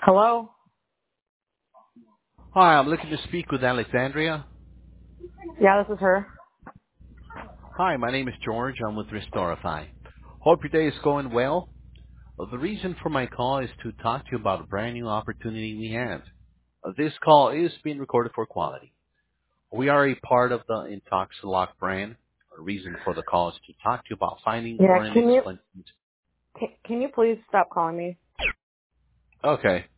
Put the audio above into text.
Hello? Hi, I'm looking to speak with Alexandria. Yeah, this is her. Hi, my name is George. I'm with Restorify. Hope your day is going well. The reason for my call is to talk to you about a brand new opportunity we have. This call is being recorded for quality. We are a part of the Intoxilock brand. The reason for the call is to talk to you about finding Yeah, foreign excellent. can you please stop calling me? Okay.